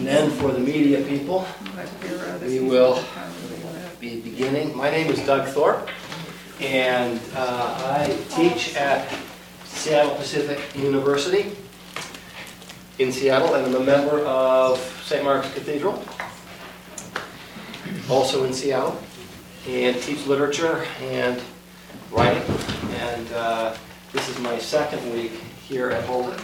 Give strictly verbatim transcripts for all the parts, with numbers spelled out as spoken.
And then for the media people, we will be beginning. My name is Doug Thorpe, and uh, I teach at Seattle Pacific University in Seattle, and I'm a member of Saint Mark's Cathedral, also in Seattle, and teach literature and writing. And uh, this is my second week here at Holden.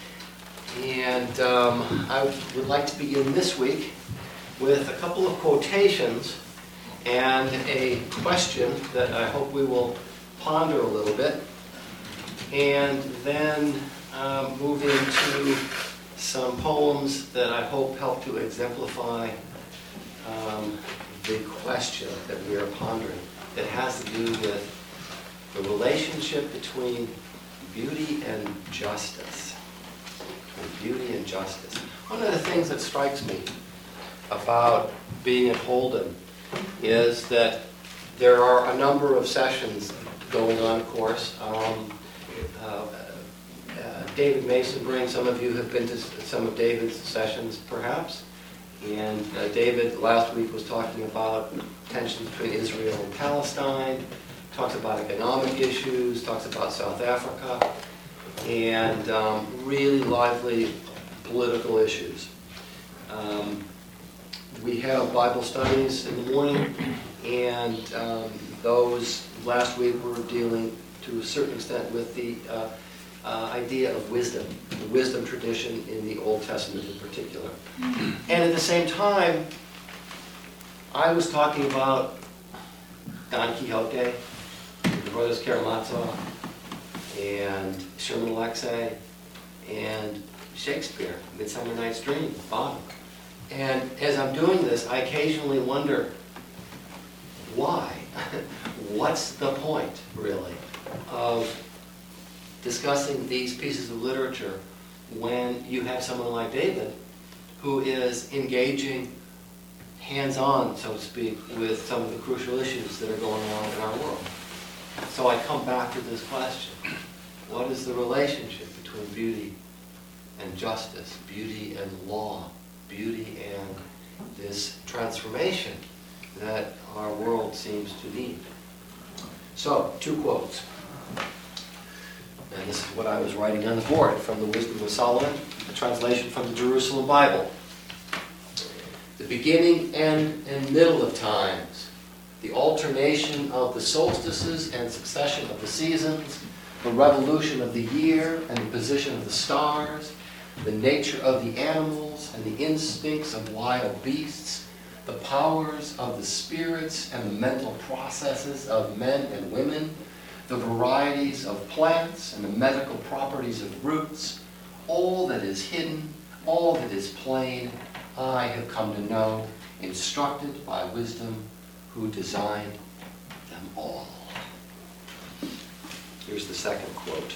And um, I would like to begin this week with a couple of quotations and a question that I hope we will ponder a little bit, and then um, move into some poems that I hope help to exemplify um, the question that we are pondering that has to do with the relationship between beauty and justice. Between beauty and justice. One of the things that strikes me about being at Holden is that there are a number of sessions going on, of course. Um, uh, uh, David Mason-Bring, some of you have been to some of David's sessions, perhaps. And uh, David last week was talking about tensions between Israel and Palestine, talks about economic issues, talks about South Africa, and um, really lively political issues. Um, we have Bible studies in the morning, and um, those last week were dealing to a certain extent with the uh, uh, idea of wisdom, the wisdom tradition in the Old Testament in particular. And at the same time, I was talking about Don Quixote, the Brothers Karamazov, and Sherman Alexie, and Shakespeare, Midsummer Night's Dream, Bottom. And as I'm doing this, I occasionally wonder, why? What's the point, really, of discussing these pieces of literature when you have someone like David who is engaging hands-on, so to speak, with some of the crucial issues that are going on in our world? So I come back to this question. What is the relationship between beauty and justice, beauty and law, beauty and this transformation that our world seems to need? So, two quotes. And this is what I was writing on the board from the Wisdom of Solomon, a translation from the Jerusalem Bible. The beginning, end, and middle of times, the alternation of the solstices and succession of the seasons, the revolution of the year and the position of the stars, the nature of the animals and the instincts of wild beasts, the powers of the spirits and the mental processes of men and women, the varieties of plants and the medical properties of roots, all that is hidden, all that is plain, I have come to know, instructed by wisdom, who designed them all. Here's the second quote.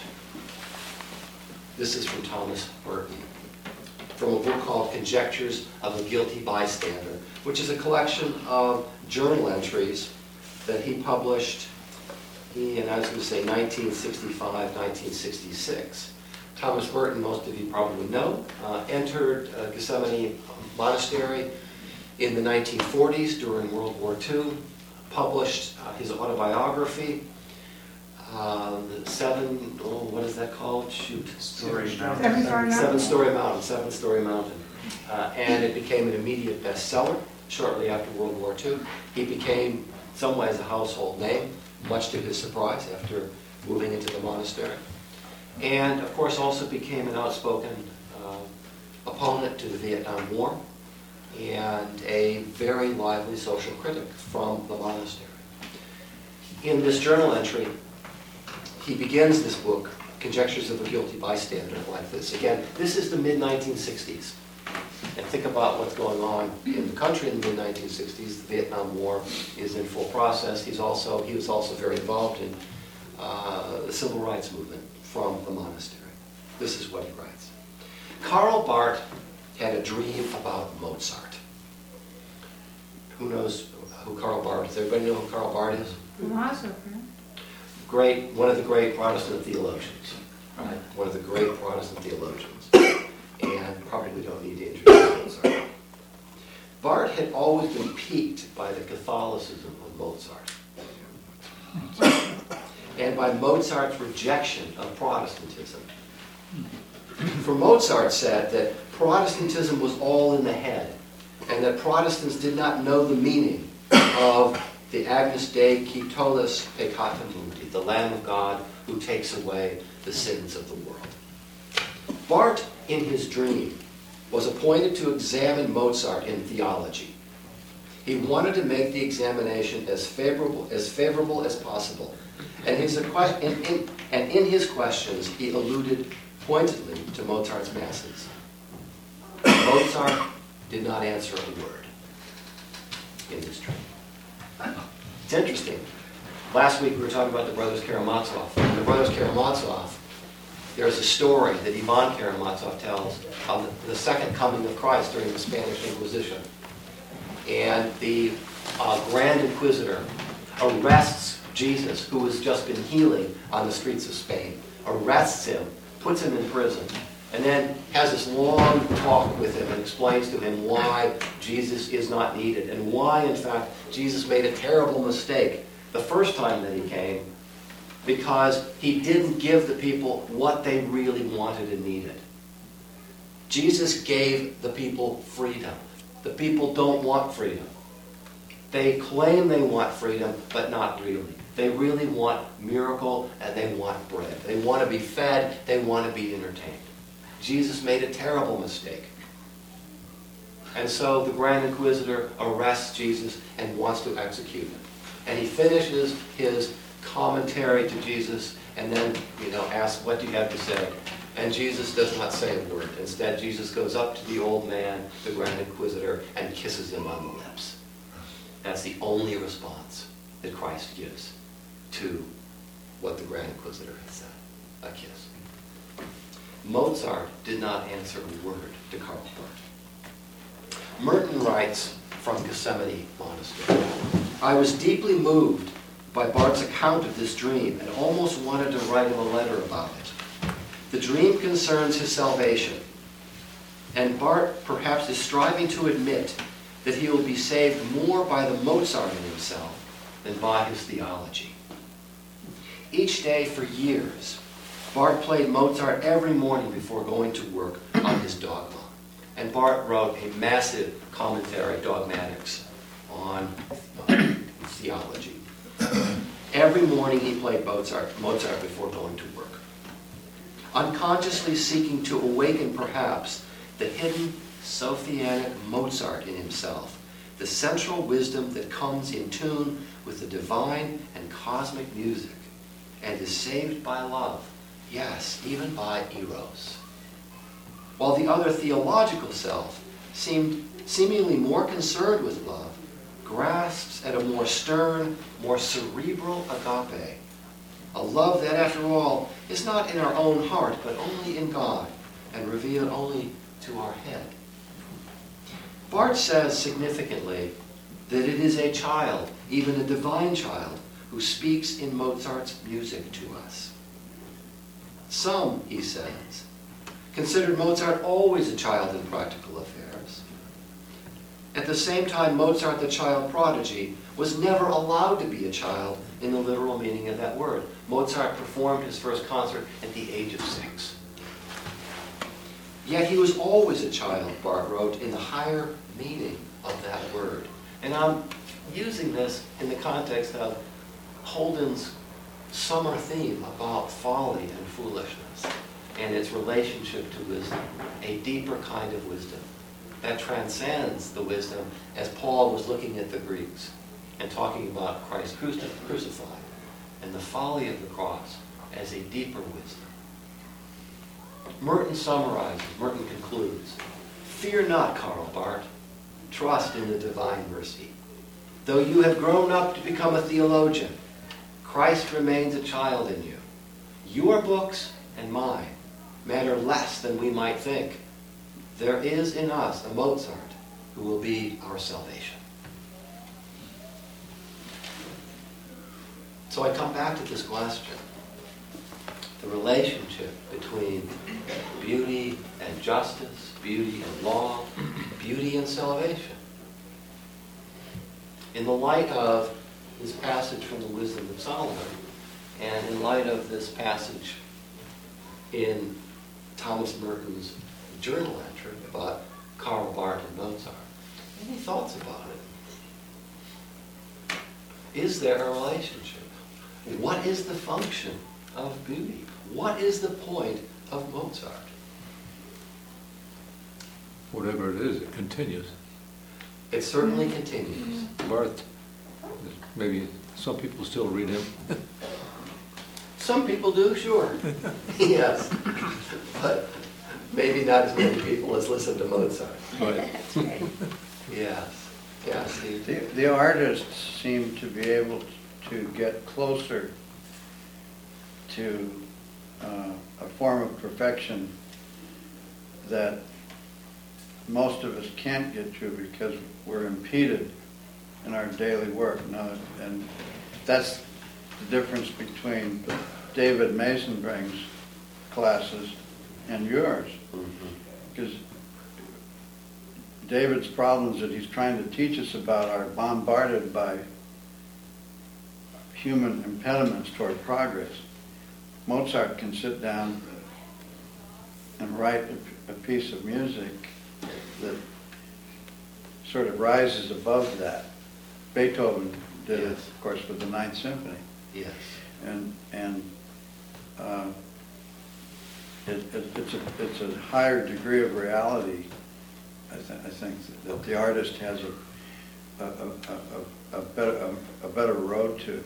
This is from Thomas Burton, from a book called Conjectures of a Guilty Bystander, which is a collection of journal entries that he published in, I was going to say, nineteen sixty-five, nineteen sixty-six. Thomas Burton, most of you probably know, uh, entered uh, Gethsemani Monastery in the nineteen forties during World War Two, published uh, his autobiography, uh, the seven, oh, what is that called? Shoot. Story Mountain. Seven Story Mountain. Seven Story Mountain, Seven Story Mountain. Uh, and it became an immediate bestseller shortly after World War Two. He became, in some ways, a household name, much to his surprise after moving into the monastery. And, of course, also became an outspoken uh, opponent to the Vietnam War and a very lively social critic from the monastery. In this journal entry, he begins this book, Conjectures of a Guilty Bystander, like this. Again, this is the mid nineteen sixties. And think about what's going on in the country in the mid nineteen sixties. The Vietnam War is in full process. He's also, he was also very involved in uh, the civil rights movement from the monastery. This is what he writes. Karl Barth had a dream about Mozart. Who knows who Karl Barth is? Everybody know who Karl Barth is? Philosopher. Great, one of the great Protestant theologians, right? One of the great Protestant theologians. And probably we don't need to introduce Mozart. Barth had always been piqued by the Catholicism of Mozart and by Mozart's rejection of Protestantism. For Mozart said that Protestantism was all in the head, and that Protestants did not know the meaning of the Agnus Dei qui tollis peccata mundi, the Lamb of God who takes away the sins of the world. Barth, in his dream, was appointed to examine Mozart in theology. He wanted to make the examination as favorable as, favorable as possible, and, his, in, in, and in his questions he alluded pointedly to Mozart's masses. Mozart did not answer a word in his dream. It's interesting. Last week we were talking about the Brothers Karamazov. The Brothers Karamazov, there's a story that Ivan Karamazov tells of the, the second coming of Christ during the Spanish Inquisition. And the uh, Grand Inquisitor arrests Jesus, who has just been healing on the streets of Spain, arrests him, puts him in prison, and then has this long talk with him and explains to him why Jesus is not needed and why, in fact, Jesus made a terrible mistake the first time that he came because he didn't give the people what they really wanted and needed. Jesus gave the people freedom. The people don't want freedom. They claim they want freedom, but not really. They really want miracle and they want bread. They want to be fed. They want to be entertained. Jesus made a terrible mistake. And so the Grand Inquisitor arrests Jesus and wants to execute him. And he finishes his commentary to Jesus and then, you know, asks, what do you have to say? And Jesus does not say a word. Instead, Jesus goes up to the old man, the Grand Inquisitor, and kisses him on the lips. That's the only response that Christ gives to what the Grand Inquisitor has said, a kiss. Mozart did not answer a word to Karl Barth. Merton writes from Gethsemane Monastery, I was deeply moved by Barth's account of this dream and almost wanted to write him a letter about it. The dream concerns his salvation, and Barth perhaps is striving to admit that he will be saved more by the Mozart in himself than by his theology. Each day for years, Barth played Mozart every morning before going to work on his dogma. And Barth wrote a massive commentary, Dogmatics, on uh, theology. Every morning he played Mozart, Mozart before going to work, unconsciously seeking to awaken perhaps the hidden Sophianic Mozart in himself, the central wisdom that comes in tune with the divine and cosmic music and is saved by love, yes, even by eros. While the other theological self seemed seemingly more concerned with love, grasps at a more stern, more cerebral agape, a love that, after all, is not in our own heart, but only in God, and revealed only to our head. Barth says significantly that it is a child, even a divine child, who speaks in Mozart's music to us. Some, he says, considered Mozart always a child in practical affairs. At the same time, Mozart, the child prodigy, was never allowed to be a child in the literal meaning of that word. Mozart performed his first concert at the age of six. Yet he was always a child, Barth wrote, in the higher meaning of that word. And I'm using this in the context of Holden's summer theme about folly and foolishness and its relationship to wisdom, a deeper kind of wisdom that transcends the wisdom as Paul was looking at the Greeks and talking about Christ crucified and the folly of the cross as a deeper wisdom. Merton summarizes, Merton concludes, fear not, Karl Barth, trust in the divine mercy. Though you have grown up to become a theologian, Christ remains a child in you. Your books and mine matter less than we might think. There is in us a Mozart who will be our salvation. So I come back to this question. The relationship between beauty and justice, beauty and law, beauty and salvation. in the light of this passage from the Wisdom of Solomon, and in light of this passage in Thomas Merton's journal entry about Karl Barth and Mozart, any thoughts about it? Is there a relationship? What is the function of beauty? What is the point of Mozart? Whatever it is, it continues. It certainly continues. Barth, maybe some people still read him. Some people do, sure. Yes. But maybe not as many people as listen to Mozart. Right. That's right. Yes. Yes, Steve. The, the artists seem to be able to get closer to uh, a form of perfection that most of us can't get to because we're impeded in our daily work. Now, and that's the difference between David Masonbring's classes and yours. Because David's problems that he's trying to teach us about are bombarded by human impediments toward progress. Mozart can sit down and write a, a piece of music that sort of rises above that. Beethoven did it, Yes. of course, with the Ninth Symphony. Yes. And, and uh, it, it, it's, a, it's a higher degree of reality, I, th I think, that the artist has a, a, a, a, a, better, a, a better road to.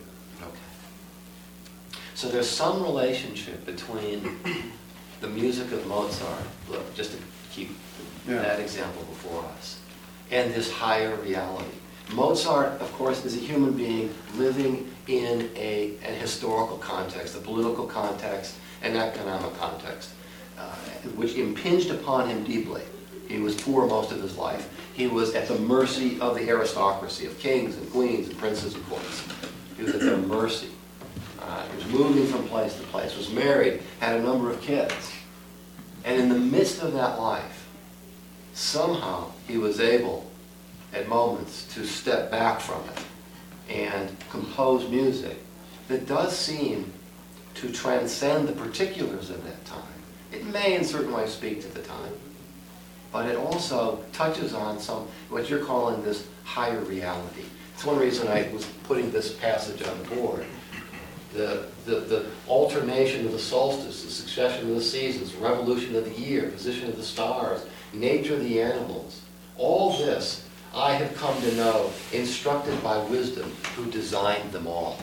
Okay. So there's some relationship between the music of Mozart, look, just to keep Yeah. that example before us, and this higher reality. Mozart, of course, is a human being living in a, an historical context, a political context, an economic context, uh, which impinged upon him deeply. He was poor most of his life. He was at the mercy of the aristocracy, of kings and queens and princes and courts. He was at their mercy. Uh, he was moving from place to place, was married, had a number of kids. And in the midst of that life, somehow he was able, at moments, to step back from it and compose music that does seem to transcend the particulars of that time. It may in certain ways speak to the time, but it also touches on some, what you're calling this higher reality. It's one reason I was putting this passage on the board. The, the, the alternation of the solstice, the succession of the seasons, revolution of the year, position of the stars, nature of the animals, all this I have come to know, instructed by wisdom, who designed them all.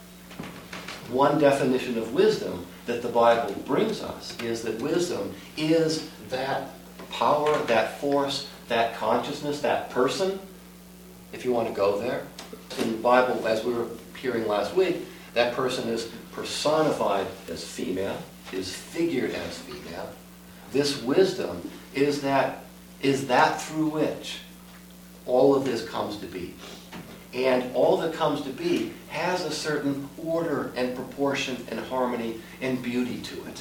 One definition of wisdom that the Bible brings us is that wisdom is that power, that force, that consciousness, that person, if you want to go there. In the Bible, as we were hearing last week, that person is personified as female, is figured as female. This wisdom is that, is that through which all of this comes to be. And all that comes to be has a certain order and proportion and harmony and beauty to it.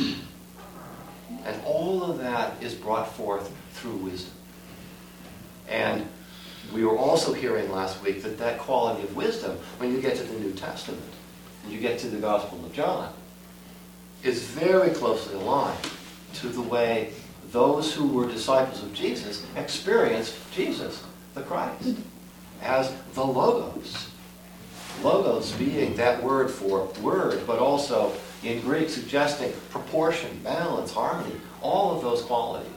And all of that is brought forth through wisdom. And we were also hearing last week that that quality of wisdom, when you get to the New Testament, and you get to the Gospel of John, is very closely aligned to the way those who were disciples of Jesus experienced Jesus, the Christ, as the Logos. Logos being that word for word, but also in Greek suggesting proportion, balance, harmony, all of those qualities.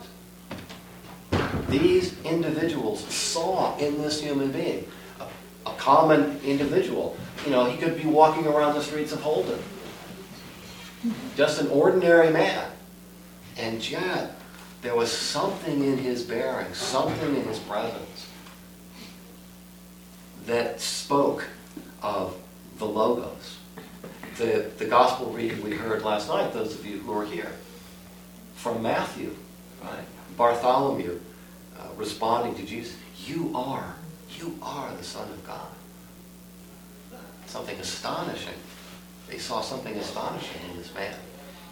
These individuals saw in this human being a, a common individual. You know, he could be walking around the streets of Holden, just an ordinary man, and yet there was something in his bearing, something in his presence that spoke of the Logos. The, the gospel reading we heard last night, those of you who are here, from Matthew, right? Bartholomew uh, responding to Jesus, you are, you are the Son of God. Something astonishing. They saw something astonishing in this man.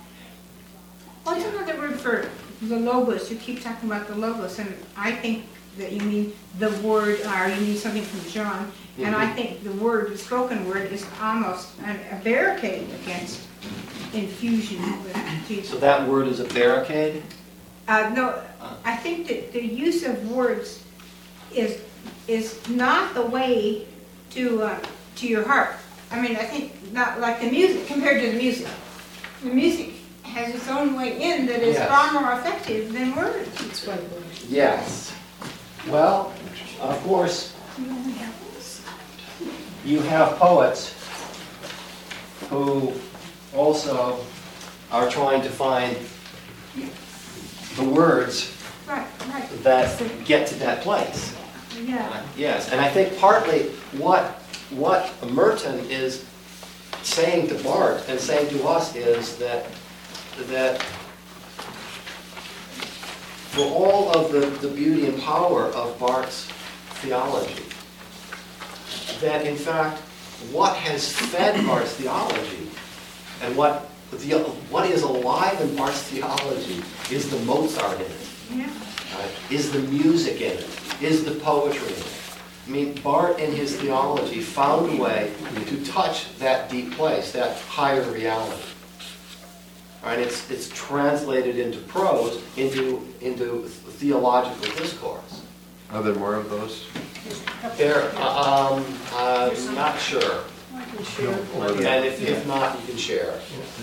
What's another word for the Logos? You keep talking about the Logos, and I think that you mean the word, or you need something from John. And I Mhm. think the word, the spoken word, is almost an- a barricade against infusion with Jesus. So that word is a barricade? Uh, no, I think that the use of words is, is not the way to, uh, to your heart. I mean, I think not like the music, compared to the music. The music has its own way in that is Yes. far more effective than words. Yes. Well, of course, you have poets who also are trying to find the words Right, right. that get to that place. Yeah. Yes, and I think partly what, what Merton is saying to Bart and saying to us is that, that for all of the, the beauty and power of Bart's theology, that in fact, what has fed Bart's theology and what, the, what is alive in Bart's theology is the Mozart in it. Yeah. Right? Is the music in it? Is the poetry in it? I mean, Bart in his theology found a way to touch that deep place, that higher reality. All right, it's, it's translated into prose, into, into theological discourse. Are there more of those? There, uh, um, I'm not sure. Or the- And if, if not, you can share.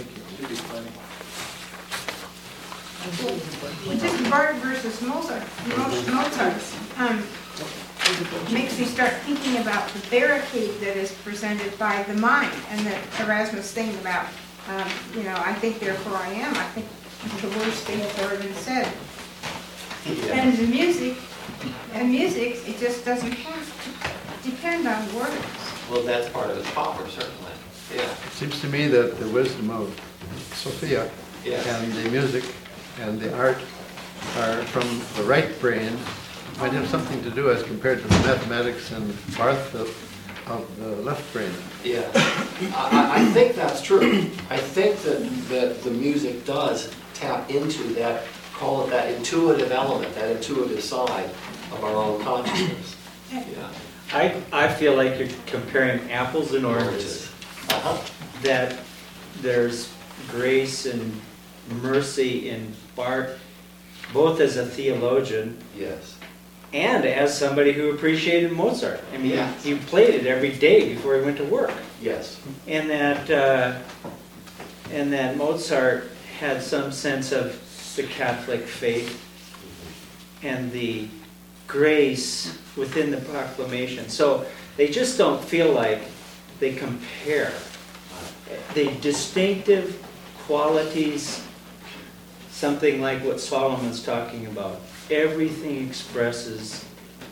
Just Bart versus Mozart, Mo- Mozart, um, makes me start thinking about the barricade that is presented by the mind, and that Erasmus thing about, um, you know, I think therefore I am, I think the worst thing that's ever been said. Yeah. And the music, and music, it just doesn't have to depend on words. Well, that's part of his power, certainly. Yeah, It seems to me that the wisdom of Sophia yes. and the music and the art are from the right brain, might have something to do as compared to the mathematics and Barth of, of the left brain. Yeah, I, I I think that's true. I think that, that the music does tap into that, call it that intuitive element, that intuitive side of our own consciousness. Yeah. I, I feel like you're comparing apples and oranges. Uh-huh. That there's grace and mercy in Bart, both as a theologian Yes. and as somebody who appreciated Mozart. I mean, Yeah. he played it every day before he went to work. Yes. And that, uh, and that Mozart had some sense of the Catholic faith and the grace within the proclamation. So they just don't feel like they compare. The distinctive qualities, something like what Solomon's talking about. Everything expresses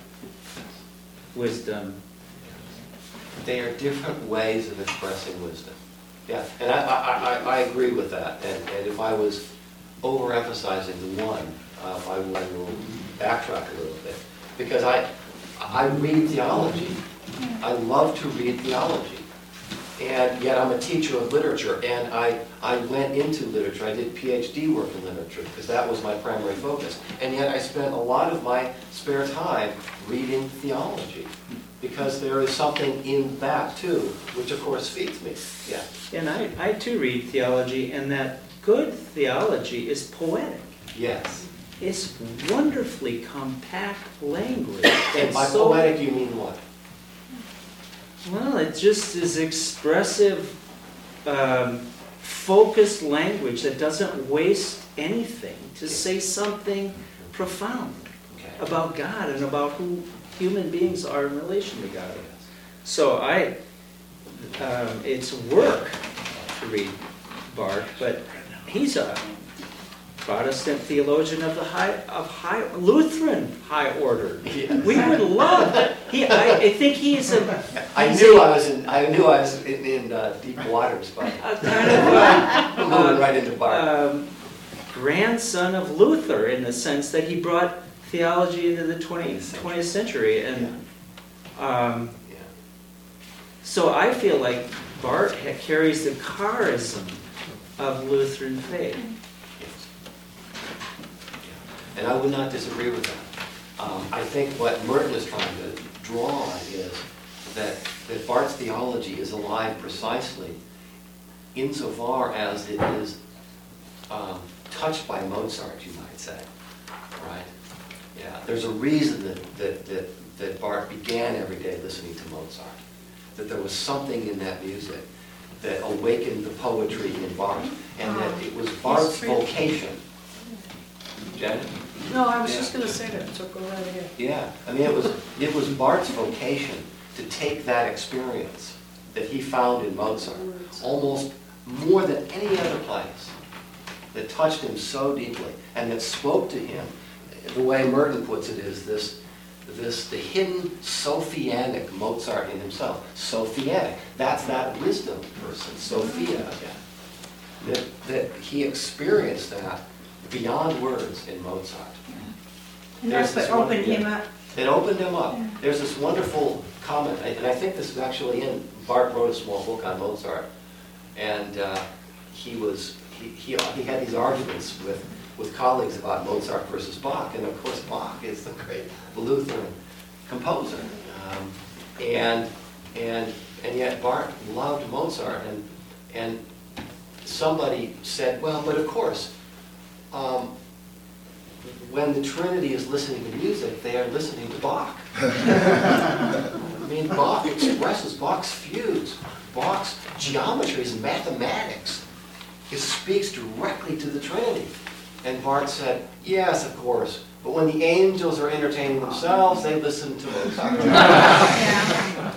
wisdom. They are different ways of expressing wisdom. Yeah, and I, I, I, I agree with that. And, and if I was overemphasizing the one, uh, I will, I will backtrack a little bit. Because I, I read theology. I love to read theology. And yet I'm a teacher of literature, and I, I went into literature. I did PhD work in literature, because that was my primary focus. And yet I spent a lot of my spare time reading theology, because there is something in that, too, which of course feeds me. Yeah. And I, I too read theology, and that good theology is poetic. Yes. It's wonderfully compact language. And It's by so- poetic, you mean what? Well, it just is expressive, um, focused language that doesn't waste anything to say something profound Okay. about God and about who human beings are in relation to God. So I, um, it's work to read Barth, but he's a Protestant theologian of the high, of high, Lutheran high order. Yes. We would love, he, I, I think he's a, I he's knew a- I was in, I knew I was in, in uh, deep waters, but a kind of moving a, right into Bart. um, grandson of Luther in the sense that he brought theology into the twentieth, twentieth century. And um, Yeah. so I feel like Bart ha- carries the charism of Lutheran faith. And I would not disagree with that. Um, I think what Merton is trying to draw on is that, that Barth's theology is alive precisely insofar as it is um, touched by Mozart, you might say, right? Yeah, there's a reason that, that, that, that Barth began every day listening to Mozart, that there was something in that music that awakened the poetry in Barth, and that it was Barth's vocation. Janet? No, I was Yeah. just gonna say that, so go right ahead. Yeah, I mean, it was, it was Barth's vocation to take that experience that he found in Mozart, almost more than any other place, that touched him so deeply, and that spoke to him. The way Merton puts it is this, this the hidden Sophianic Mozart in himself. Sophianic, that's that wisdom person, Sophia again. That, that he experienced that beyond words in Mozart. And that's There's what this opened one- him up. It opened him up. Yeah. There's this wonderful comment, and I think this is actually in, Barth wrote a small book on Mozart, and uh, he was, he, he, he had these arguments with, with colleagues about Mozart versus Bach, and of course Bach is the great Lutheran composer. Um, and, and, and yet Barth loved Mozart, and, and somebody said, well, but of course, um, when the Trinity is listening to music, they are listening to Bach. I mean, Bach expresses, Bach's fugues, Bach's geometries and mathematics. It speaks directly to the Trinity. And Barth said, yes, of course, but when the angels are entertaining themselves, they listen to Mozart. Yeah.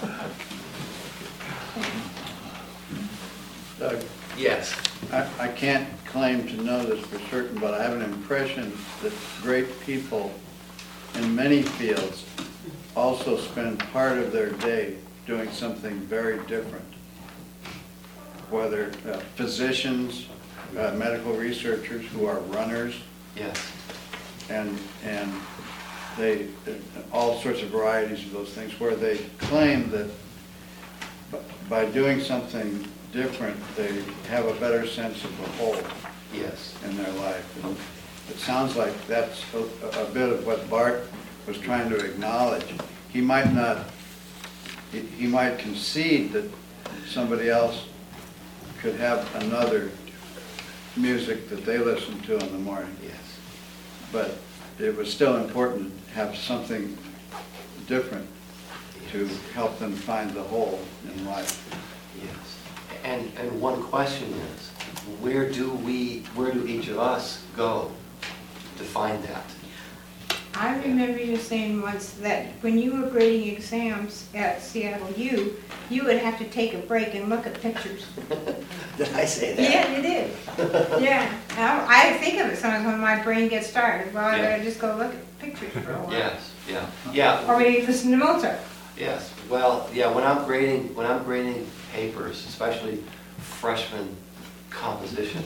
Doug, Yes. I, I can't claim to know this for certain, but I have an impression that great people in many fields also spend part of their day doing something very different. Whether uh, physicians, uh, medical researchers who are runners, Yes. and, and they, all sorts of varieties of those things, where they claim that b- by doing something different, they have a better sense of the whole Yes. in their life. And it sounds like that's a, a bit of what Barth was trying to acknowledge. He might not, he, he might concede that somebody else could have another music that they listen to in the morning, Yes. but it was still important to have something different to help them find the whole in life. Yes. And, and one question is, where do we, where do each of us go to find that? I remember you saying once that when you were grading exams at Seattle U, you would have to take a break and look at pictures. Did I say that? Yeah, you did. Yeah. I, I think of it sometimes when my brain gets tired. Well, I Yeah. better just go look at pictures for a while. Yes, yeah, yeah. Or maybe listen to Mozart. Yes, well, yeah, when I'm grading, when I'm grading papers, especially freshman composition.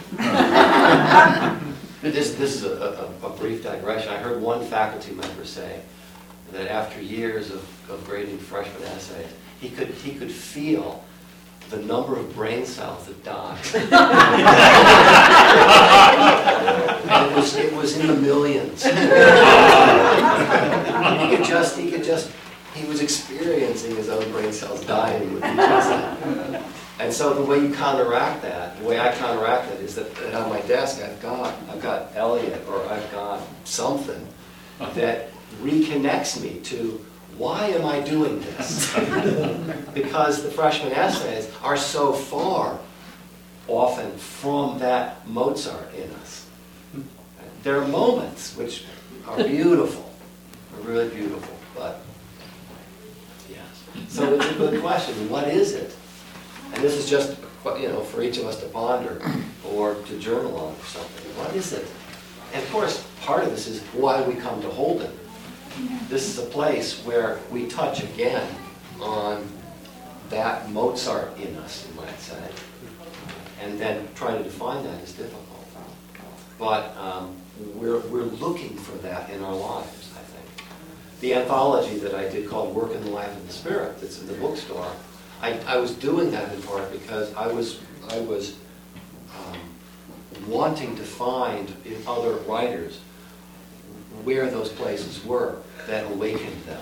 This, this is a, a, a brief digression. I heard one faculty member say that after years of, of grading freshman essays, he could, he could feel the number of brain cells that died. And it was, it was in the millions. He could just, he could just, he was experiencing his own brain cells dying with each essay. And so the way you counteract that, the way I counteract it is that, that on my desk I've got, I've got Eliot, or I've got something that reconnects me to, why am I doing this? Because the freshman essays are so far often from that Mozart in us. There are moments which are beautiful, are really beautiful, but yes. So it's a good question, what is it? And this is just, you know, for each of us to ponder or to journal on or something. What is it? And of course, part of this is why we come to Holden. This is a place where we touch again on that Mozart in us, you might say. And then trying to define that is difficult. But um, we're, we're looking for that in our lives, I think. The anthology that I did called Work in the Life of the Spirit, that's in the bookstore, I, I was doing that in part because I was, I was um, wanting to find in other writers where those places were that awakened them.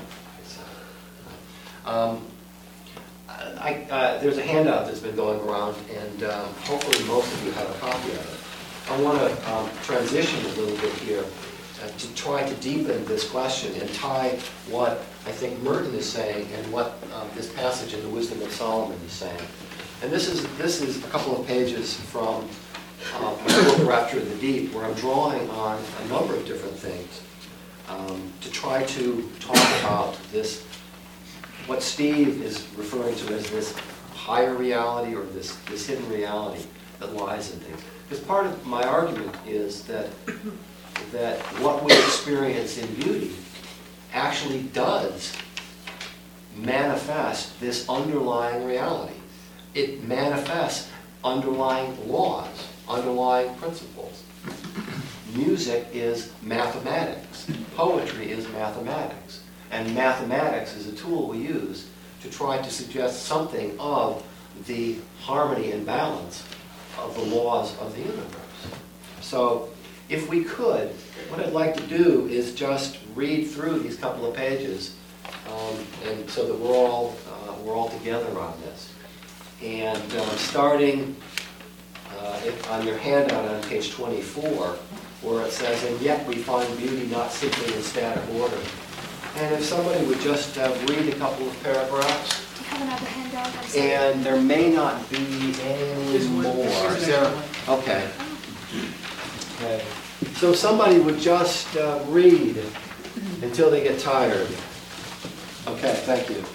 Um, I, uh, there's a handout that's been going around, and um, hopefully most of you have a copy of it. I want to um, transition a little bit here uh, to try to deepen this question and tie what I think Merton is saying and what um, this passage in the Wisdom of Solomon is saying. And this is, this is a couple of pages from uh, my book, Rapture of the Deep, where I'm drawing on a number of different things um, to try to talk about this, what Steve is referring to as this higher reality or this, this hidden reality that lies in things. Because part of my argument is that, that what we experience in beauty actually does manifest this underlying reality. It manifests underlying laws, underlying principles. Music is mathematics. Poetry is mathematics. And mathematics is a tool we use to try to suggest something of the harmony and balance of the laws of the universe. So if we could, what I'd like to do is just read through these couple of pages um, and so that we're all, uh, we're all together on this. And um, starting uh, if, on your handout on page twenty-four, where it says, "And yet we find beauty not simply in static order." And if somebody would just uh, read a couple of paragraphs. Do you have another handout? I'm sorry. And there may not be any There's one- more. there's Is there? another one. Okay. Okay. So if somebody would just uh, read until they get tired. Okay, thank you.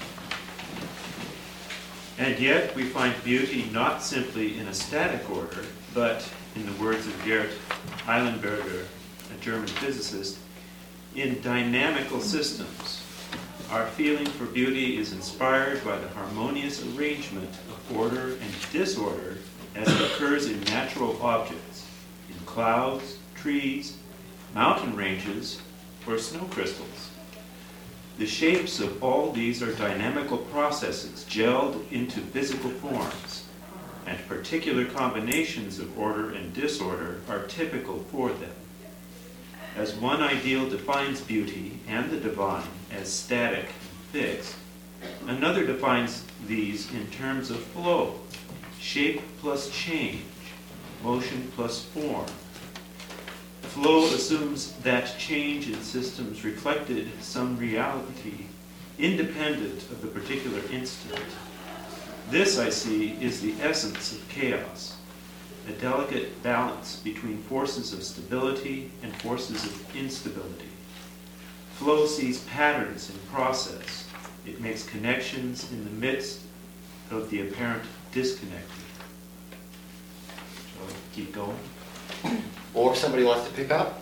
And yet we find beauty not simply in a static order, but, in the words of Gerd Eilenberger, a German physicist, in dynamical systems. Our feeling for beauty is inspired by the harmonious arrangement of order and disorder as it occurs in natural objects, in clouds, trees, mountain ranges, or snow crystals. The shapes of all these are dynamical processes gelled into physical forms, and particular combinations of order and disorder are typical for them. As one ideal defines beauty and the divine as static and fixed, another defines these in terms of flow, shape plus change, motion plus form. Flow assumes that change in systems reflected some reality independent of the particular instant. This, I see, is the essence of chaos, a delicate balance between forces of stability and forces of instability. Flow sees patterns in process. It makes connections in the midst of the apparent disconnected. Shall I keep going? Or if somebody wants to pick up.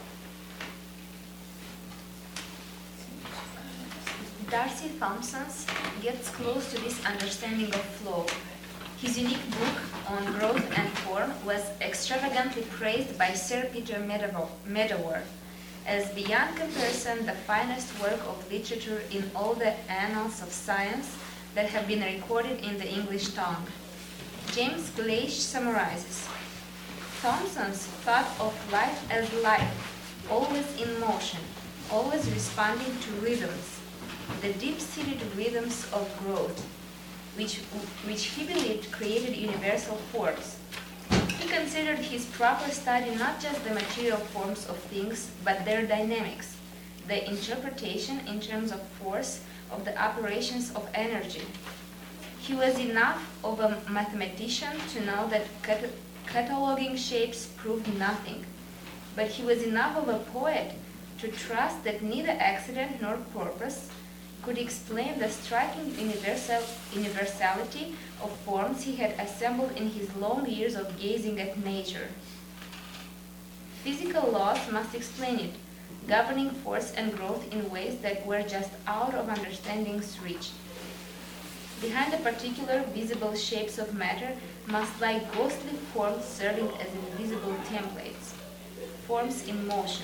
Darcy Thompson gets close to this understanding of flow. His unique book on growth and form was extravagantly praised by Sir Peter Medawar as beyond comparison the finest work of literature in all the annals of science that have been recorded in the English tongue. James Gleish summarizes, Thompson's thought of life as life, always in motion, always responding to rhythms, the deep-seated rhythms of growth, which, which he believed created universal forms. He considered his proper study not just the material forms of things, but their dynamics, the interpretation in terms of force of the operations of energy. He was enough of a mathematician to know that cat cataloging shapes proved nothing, but he was enough of a poet to trust that neither accident nor purpose could explain the striking universal, universality of forms he had assembled in his long years of gazing at nature. Physical laws must explain it, governing force and growth in ways that were just out of understanding's reach. Behind the particular visible shapes of matter must lie ghostly forms serving as invisible templates, forms in motion.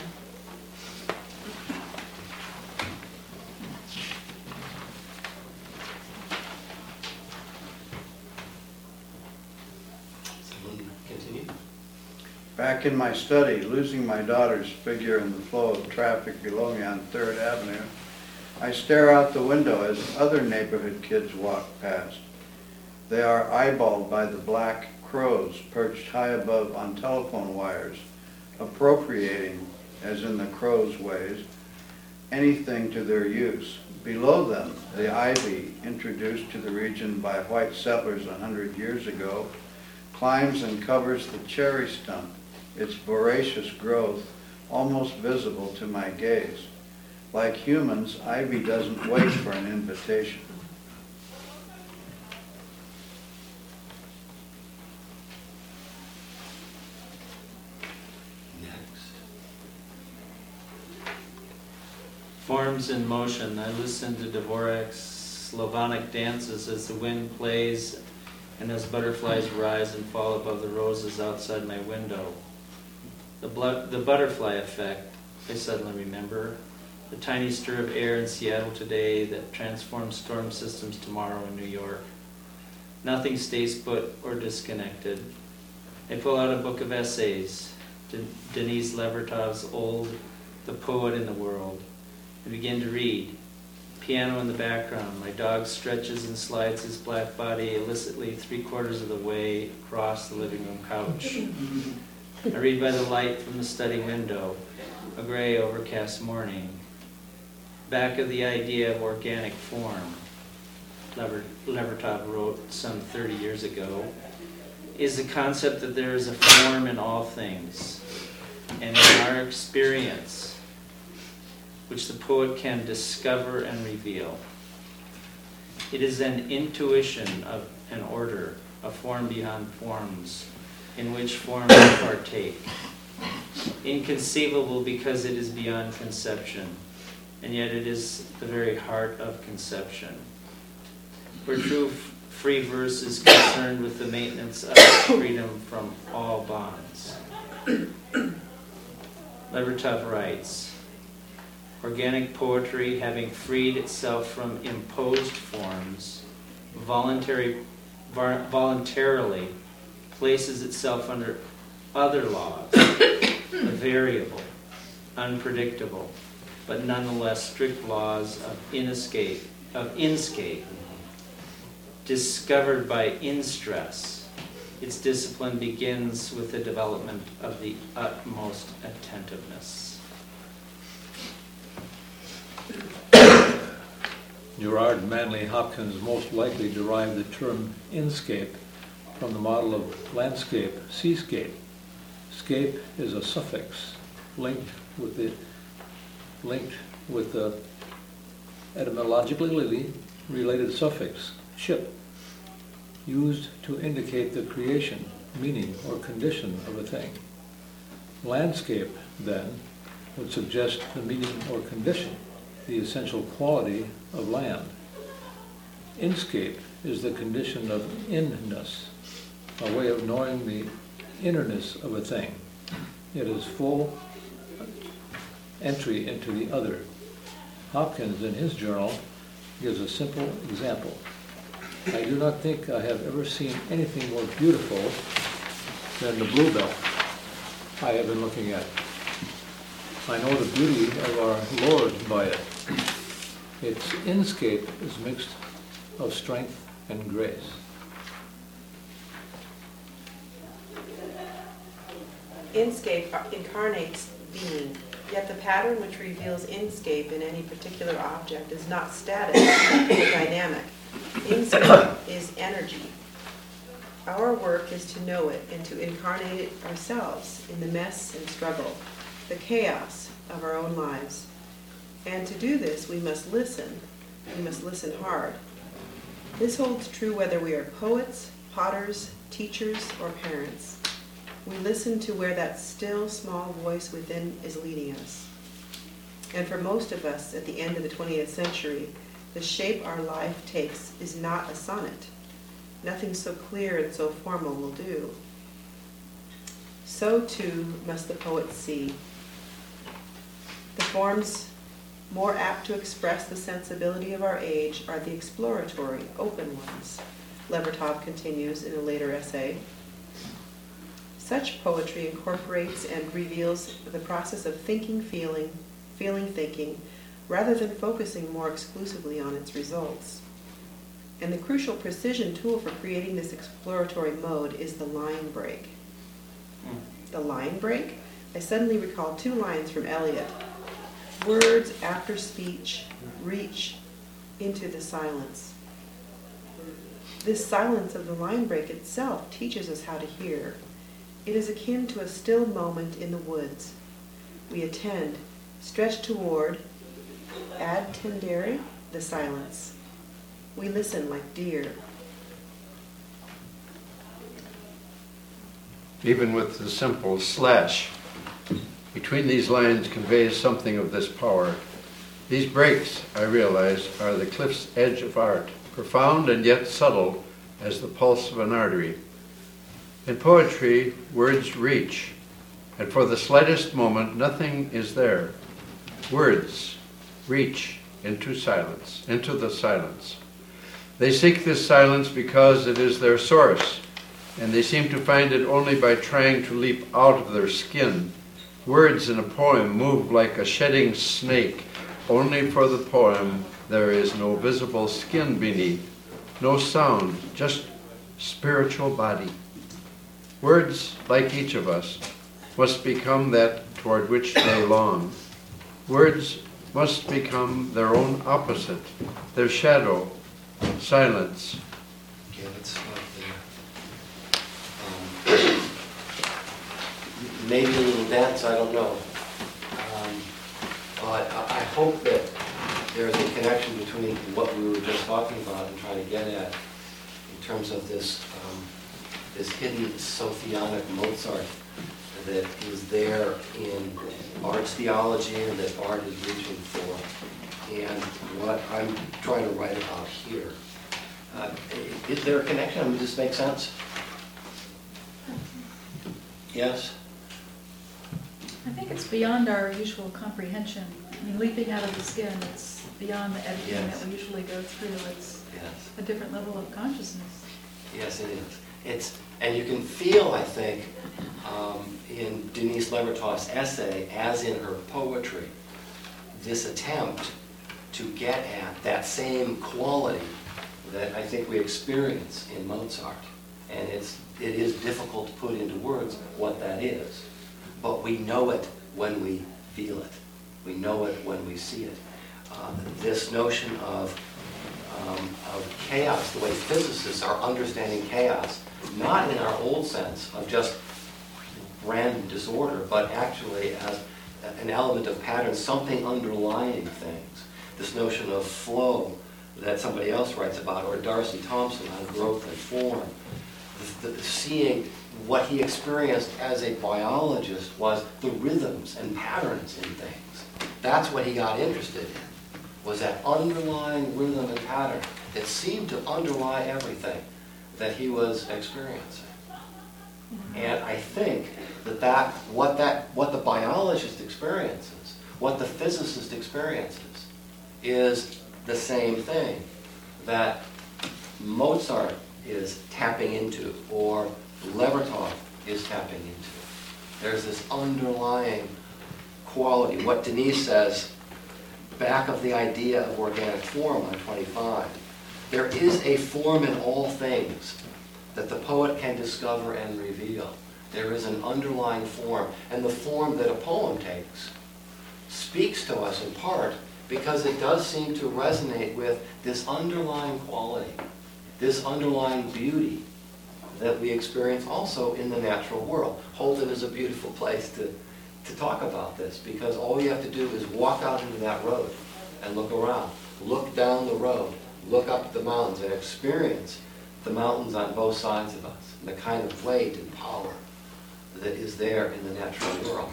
Someone continue? Back in my study, losing my daughter's figure in the flow of traffic below me on Third Avenue, I stare out the window as other neighborhood kids walk past. They are eyeballed by the black crows perched high above on telephone wires, appropriating, as in the crows' ways, anything to their use. Below them, the ivy, introduced to the region by white settlers a hundred years ago, climbs and covers the cherry stump, its voracious growth almost visible to my gaze. Like humans, ivy doesn't wait for an invitation. Forms in motion. I listen to Dvorak's Slavonic dances as the wind plays and as butterflies rise and fall above the roses outside my window. The, blu- the butterfly effect, I suddenly remember. The tiny stir of air in Seattle today that transforms storm systems tomorrow in New York. Nothing stays put or disconnected. I pull out a book of essays, De- Denise Levertov's Old, The Poet in the World. I begin to read. Piano in the background. My dog stretches and slides his black body illicitly three quarters of the way across the living room couch. I read by the light from the study window, a gray overcast morning. Back of the idea of organic form, Lever- Levertov wrote some thirty years ago, is the concept that there is a form in all things, and in our experience, which the poet can discover and reveal. It is an intuition of an order, a form beyond forms, in which forms partake. Inconceivable because it is beyond conception, and yet it is the very heart of conception. Where true f- free verse is concerned with the maintenance of freedom from all bonds. Levertov writes, organic poetry, having freed itself from imposed forms, voluntary, var, voluntarily places itself under other laws, the variable, unpredictable, but nonetheless strict laws of inescape, of inscape, discovered by in-stress. Its discipline begins with the development of the utmost attentiveness. Gerard Manley Hopkins most likely derived the term inscape from the model of landscape, seascape. Scape is a suffix linked with the linked with the etymologically related suffix ship, used to indicate the creation, meaning, or condition of a thing. Landscape, then, would suggest the meaning or condition, the essential quality of land. Inscape is the condition of inness, a way of knowing the innerness of a thing. It is full entry into the other. Hopkins, in his journal, gives a simple example. I do not think I have ever seen anything more beautiful than the bluebell I have been looking at. I know the beauty of our Lord by it. Its inscape is mixed of strength and grace. Inscape incarnates being, yet the pattern which reveals inscape in any particular object is not static, but dynamic. Inscape is energy. Our work is to know it and to incarnate it ourselves in the mess and struggle, the chaos of our own lives. And to do this, we must listen. We must listen hard. This holds true whether we are poets, potters, teachers, or parents. We listen to where that still, small voice within is leading us. And for most of us at the end of the twentieth century, the shape our life takes is not a sonnet. Nothing so clear and so formal will do. So too must the poet see. The forms more apt to express the sensibility of our age are the exploratory, open ones, Levertov continues in a later essay. Such poetry incorporates and reveals the process of thinking, feeling, feeling, thinking, rather than focusing more exclusively on its results. And the crucial precision tool for creating this exploratory mode is the line break. The line break? I suddenly recall two lines from Eliot. Words after speech reach into the silence. This silence of the line break itself teaches us how to hear. It is akin to a still moment in the woods. We attend, stretch toward, ad tendere, the silence. We listen like deer. Even with the simple slash between these lines conveys something of this power. These breaks, I realize, are the cliff's edge of art, profound and yet subtle as the pulse of an artery. In poetry, words reach, and for the slightest moment, nothing is there. Words reach into silence, into the silence. They seek this silence because it is their source, and they seem to find it only by trying to leap out of their skin. Words in a poem move like a shedding snake. Only for the poem there is no visible skin beneath, no sound, just spiritual body. Words, like each of us, must become that toward which they long. Words must become their own opposite, their shadow, silence. Yeah, let's stop there. Um, maybe a little dense, I don't know. Um, but I, I hope that there's a connection between what we were just talking about and trying to get at in terms of this, um, this hidden Sophionic Mozart that is there in art's theology and that art is reaching for, and what I'm trying to write about here. Uh, is there a connection? Does this make sense? Yes? I think it's beyond our usual comprehension. I mean, leaping out of the skin, it's beyond the editing Yes. that we usually go through. It's Yes. a different level of consciousness. Yes, it is. It's, and you can feel, I think, um, in Denise Levertoff's essay, as in her poetry, this attempt to get at that same quality that I think we experience in Mozart. And it's, it is difficult to put into words what that is. But we know it when we feel it. We know it when we see it. Uh, this notion of, um, of chaos, the way physicists are understanding chaos, not in our old sense of just random disorder, but actually as an element of pattern, something underlying things. This notion of flow that somebody else writes about, or Darcy Thompson on growth and form. The, the, seeing what he experienced as a biologist was the rhythms and patterns in things. That's what he got interested in, was that underlying rhythm and pattern that seemed to underlie everything that he was experiencing. And I think that, that what that what the biologist experiences, what the physicist experiences, is the same thing that Mozart is tapping into, or Levertov is tapping into. There's this underlying quality. What Denise says, back of the idea of organic form on twenty-five, there is a form in all things that the poet can discover and reveal. There is an underlying form, and the form that a poem takes speaks to us in part because it does seem to resonate with this underlying quality, this underlying beauty that we experience also in the natural world. Holden is a beautiful place to, to talk about this, because all you have to do is walk out into that road and look around. Look down the road, look up the mountains and experience the mountains on both sides of us, and the kind of weight and power that is there in the natural world,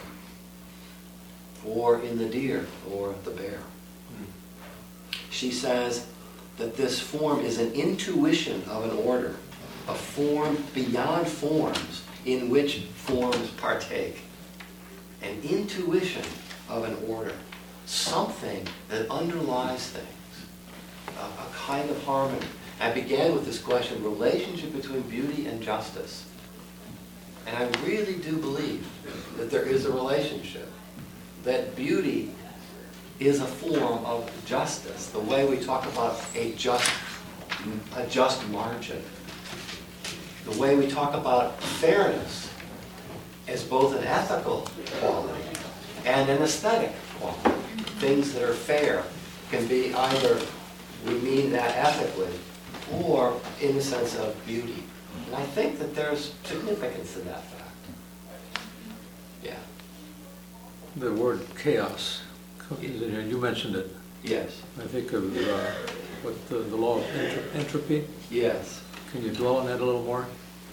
or in the deer or the bear. She says that this form is an intuition of an order, a form beyond forms in which forms partake. An intuition of an order, something that underlies things, a, a kind of harmony. I began with this question, relationship between beauty and justice. And and I really do believe that there is a relationship, that beauty is a form of justice, the way we talk about a just, a just margin, the way we talk about fairness as both an ethical quality and an aesthetic quality. Things that are fair can be either, we mean that ethically, or in the sense of beauty. And I think that there's significance in that fact. Yeah. The word chaos is in here. You mentioned it. Yes. I think of uh, what the, the law of entro- entropy. Yes. Can you dwell on that a little more?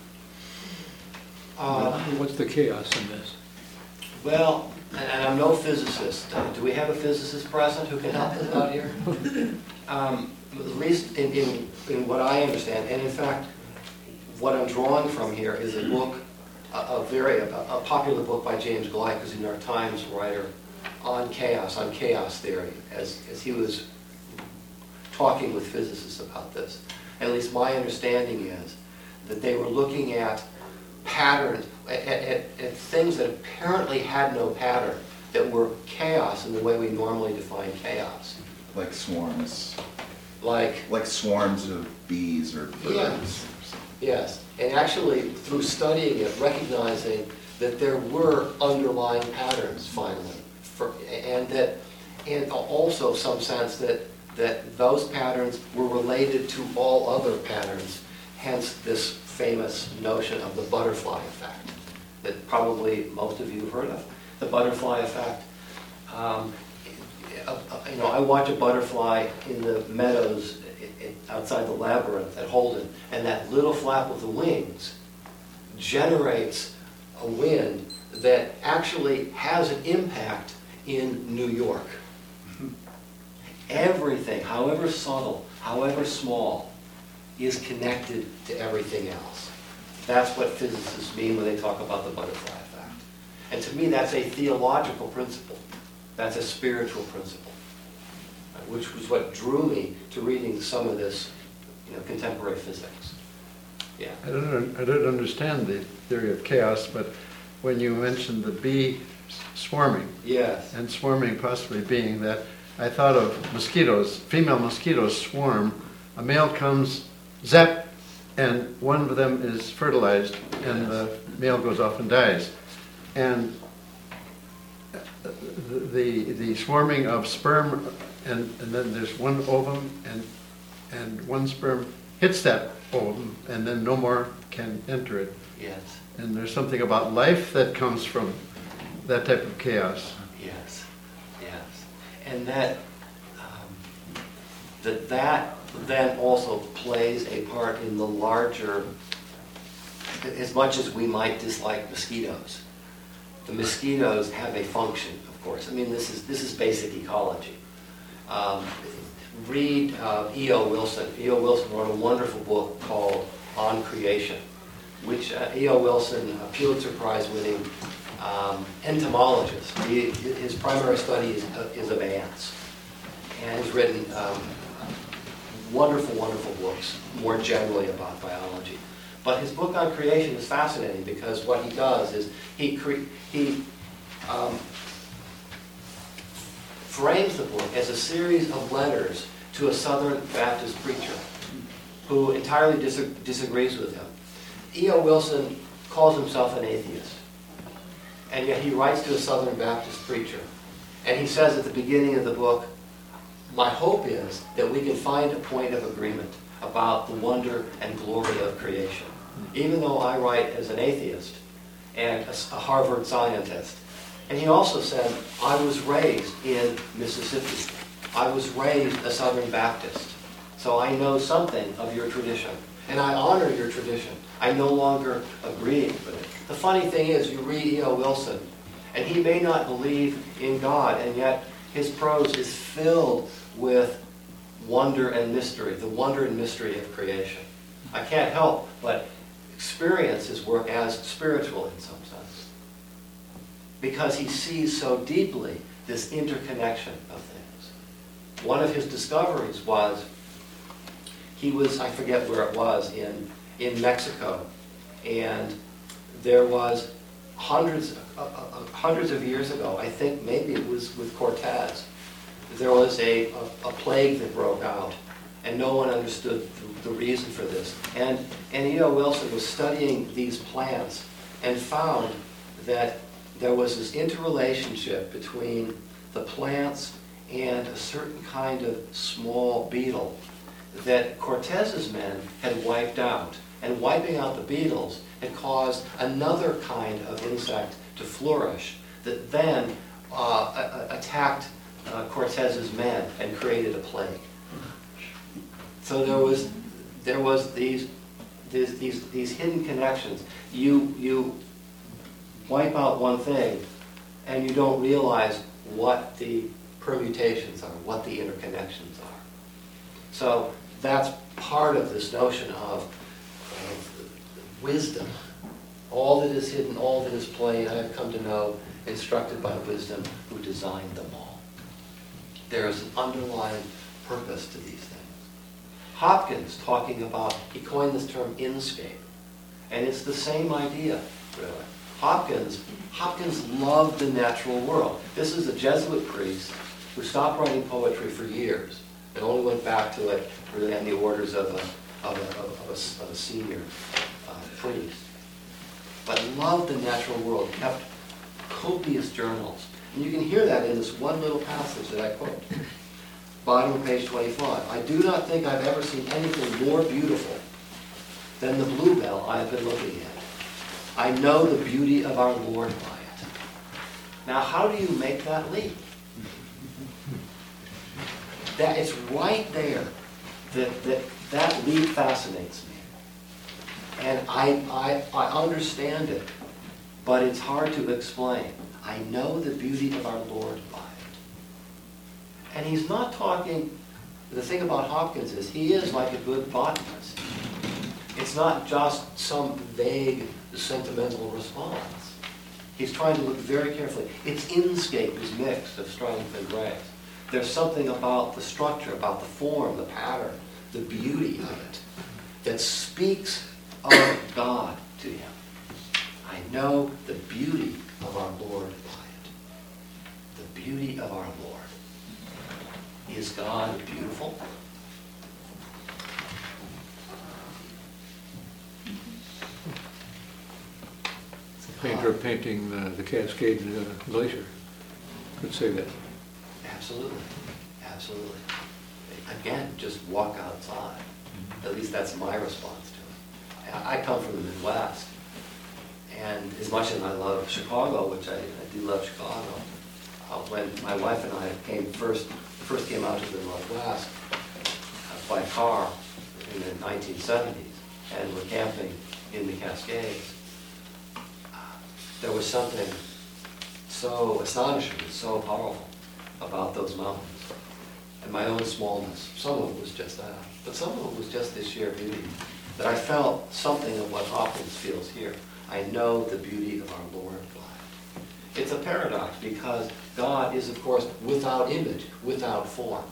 Uh, What's the chaos in this? well, and I'm no physicist. Uh, Do we have a physicist present who can help us out here? Um, at least in, in, in what I understand, and in fact, what I'm drawing from here is a book, a, a very a, a popular book by James Gleick, who's a New York Times writer, on chaos, on chaos theory, as, as he was talking with physicists about this. At least my understanding is that they were looking at patterns, at, at, at things that apparently had no pattern, that were chaos in the way we normally define chaos. Like swarms, Like, like swarms of bees or birds. Yes. yes, and actually through studying it, recognizing that there were underlying patterns finally, for, and that, and also some sense that, that those patterns were related to all other patterns, hence this famous notion of the butterfly effect that probably most of you have heard of. The butterfly effect. Um, uh, uh, you know, I watch a butterfly in the meadows i- i- outside the labyrinth at Holden, and that little flap of the wings generates a wind that actually has an impact in New York. Everything, however subtle, however small, is connected to everything else. That's what physicists mean when they talk about the butterfly effect. And to me, that's a theological principle. That's a spiritual principle, which was what drew me to reading some of this, you know, contemporary physics. Yeah. I don't, I don't understand the theory of chaos, but when you mentioned the bee swarming, Yes. and swarming possibly being that, I thought of mosquitoes, female mosquitoes swarm, a male comes, zap, and one of them is fertilized, and the male goes off and dies. And the, the, the swarming of sperm, and, and then there's one ovum, and, and one sperm hits that ovum, and then no more can enter it. Yes. And there's something about life that comes from that type of chaos. Yes. Yes. And that, um, that that then also plays a part in the larger, as much as we might dislike mosquitoes, the mosquitoes have a function, of course. I mean, this is, this is basic ecology. Um, read uh, E O Wilson. E O Wilson wrote a wonderful book called On Creation, which uh, E O Wilson, a Pulitzer Prize winning um, entomologist, he, his primary study is, uh, is of ants. And he's written um, wonderful, wonderful books, more generally about biology. But his book on creation is fascinating because what he does is he, cre- he um, frames the book as a series of letters to a Southern Baptist preacher who entirely dis- disagrees with him. E O Wilson calls himself an atheist, and yet he writes to a Southern Baptist preacher. And he says at the beginning of the book, my hope is that we can find a point of agreement about the wonder and glory of creation. Even though I write as an atheist and a, a Harvard scientist. And he also said, I was raised in Mississippi. I was raised a Southern Baptist. So I know something of your tradition. And I honor your tradition. I no longer agree with it. The funny thing is, you read E O Wilson, and he may not believe in God, and yet his prose is filled with wonder and mystery, the wonder and mystery of creation. I can't help but experience his work as spiritual in some sense, because he sees so deeply this interconnection of things. One of his discoveries was, he was, I forget where it was, in, in Mexico, and there was hundreds, uh, uh, hundreds of years ago, I think maybe it was with Cortez, there was a, a, a plague that broke out, and no one understood the, the reason for this. And, and E O Wilson was studying these plants and found that there was this interrelationship between the plants and a certain kind of small beetle that Cortez's men had wiped out. And wiping out the beetles had caused another kind of insect to flourish that then uh, a- attacked uh, Cortez's men and created a plague. So there was there was these these these, these hidden connections. You you wipe out one thing, and you don't realize what the permutations are, what the interconnections are. So that's part of this notion of, of wisdom. All that is hidden, all that is plain, I have come to know, instructed by wisdom who designed them all. There is an underlying purpose to these things. Hopkins, talking about, he coined this term inscape, and it's the same idea, really. Hopkins, Hopkins loved the natural world. This is a Jesuit priest who stopped writing poetry for years and only went back to it really on the orders of a, of a, of a, of a senior uh, priest. But loved the natural world, kept copious journals. And you can hear that in this one little passage that I quote. Bottom of page twenty-five. I do not think I've ever seen anything more beautiful than the bluebell I have been looking at. I know the beauty of our Lord by it. Now, how do you make that leap? That it's right there that that, that leap fascinates me. And I, I, I understand it, but it's hard to explain. I know the beauty of our Lord by it. And he's not talking, the thing about Hopkins is he is like a good botanist. It's not just some vague sentimental response. He's trying to look very carefully. Its inscape is mixed of strength and grace. There's something about the structure, about the form, the pattern, the beauty of it that speaks of God to him. I know the beauty of our Lord by it. The beauty of our Lord. Is God beautiful? The painter painting the, the Cascade uh, Glacier could say that. Absolutely. Absolutely. Again, just walk outside. At least that's my response to it. I I come from the Midwest, and as much as I love Chicago, which I, I do love Chicago, uh, when my wife and I came first, first came out to the Northwest uh, by car in the nineteen seventies, and were camping in the Cascades, uh, there was something so astonishing, so powerful about those mountains. And my own smallness. Some of it was just that, but some of it was just this sheer beauty. That I felt something of what Hopkins feels here. I know the beauty of our Lord by it. It's a paradox because God is, of course, without image, without form.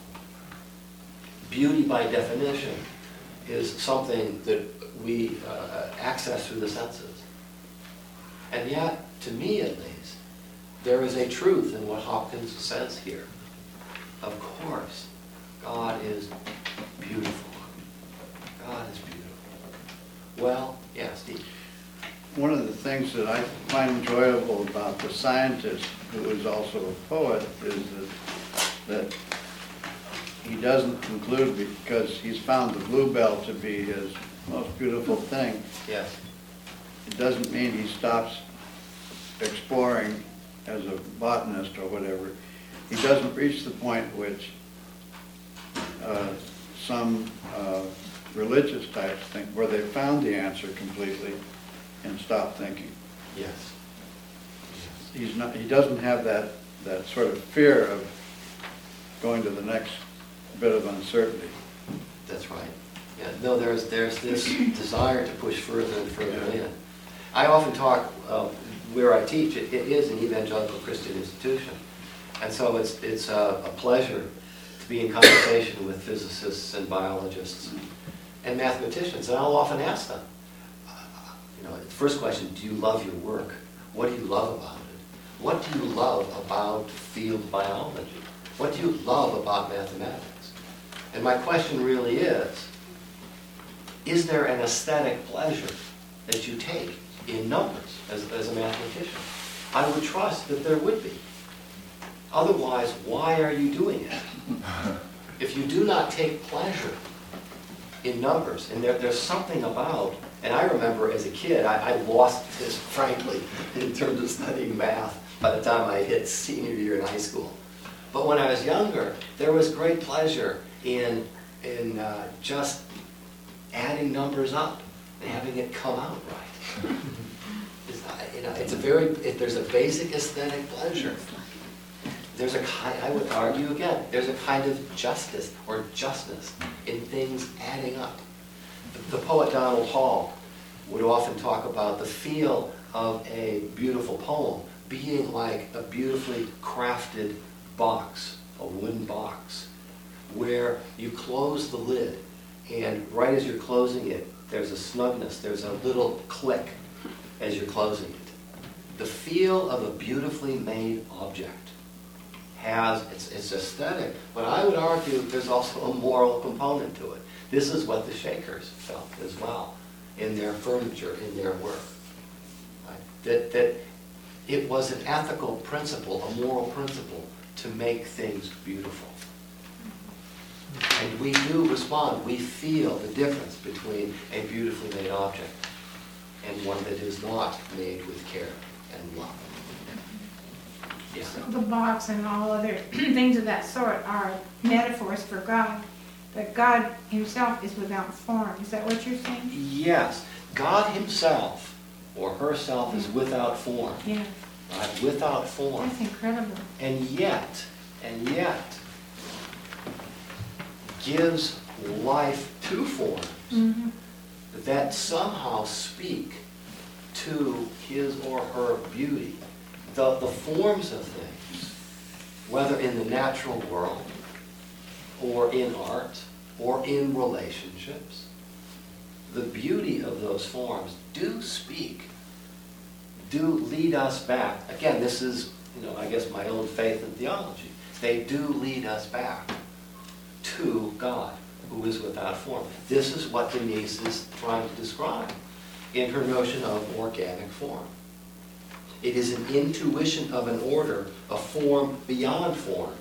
Beauty, by definition, is something that we uh, access through the senses. And yet, to me at least, there is a truth in what Hopkins says here. Of course, God is beautiful. God is beautiful. Well, yeah, Steve. One of the things that I find enjoyable about the scientist, who is also a poet, is that, that he doesn't conclude because he's found the bluebell to be his most beautiful thing. Yes. It doesn't mean he stops exploring as a botanist or whatever. He doesn't reach the point which uh, some uh, religious types think, where they found the answer completely and stop thinking. Yes. He's not. He doesn't have that that sort of fear of going to the next bit of uncertainty. That's right. Yeah. No, there's there's this desire to push further and further in. I often talk uh, where I teach. It, it is an evangelical Christian institution. And so it's, it's a, a pleasure to be in conversation with physicists and biologists and mathematicians. And I'll often ask them, You know, the first question, do you love your work? What do you love about it? What do you love about field biology? What do you love about mathematics? And my question really is, is there an aesthetic pleasure that you take in numbers as, as a mathematician? I would trust that there would be. Otherwise, why are you doing it? If you do not take pleasure in numbers, and there, there's something about, and I remember as a kid, I, I lost this, frankly, in terms of studying math by the time I hit senior year in high school. But when I was younger, there was great pleasure in, in uh, just adding numbers up and having it come out right. It's, uh, you know, it's a very, it, there's a basic aesthetic pleasure. There's a kind, I would argue again, there's a kind of justice or justness in things adding up. The, the poet Donald Hall would often talk about the feel of a beautiful poem being like a beautifully crafted box, a wooden box, where you close the lid, and right as you're closing it, there's a snugness, there's a little click as you're closing it. The feel of a beautifully made object has, it's, it's aesthetic, but I would argue there's also a moral component to it. This is what the Shakers felt as well in their furniture, in their work. Right? That, that it was an ethical principle, a moral principle, to make things beautiful. And we do respond, we feel the difference between a beautifully made object and one that is not made with care and love. Yeah. So the box and all other things of that sort are metaphors for God, but God himself is without form. Is that what you're saying? Yes, God himself or herself is without form. Yeah. Right? Without form. That's incredible. And yet, and yet, gives life to forms Mm-hmm. that somehow speak to his or her beauty. The, the forms of things, whether in the natural world, or in art, or in relationships, the beauty of those forms do speak, do lead us back. Again, this is, you know, I guess my own faith and theology. They do lead us back to God, who is without form. This is what Denise is trying to describe in her notion of organic form. It is an intuition of an order, a form beyond forms.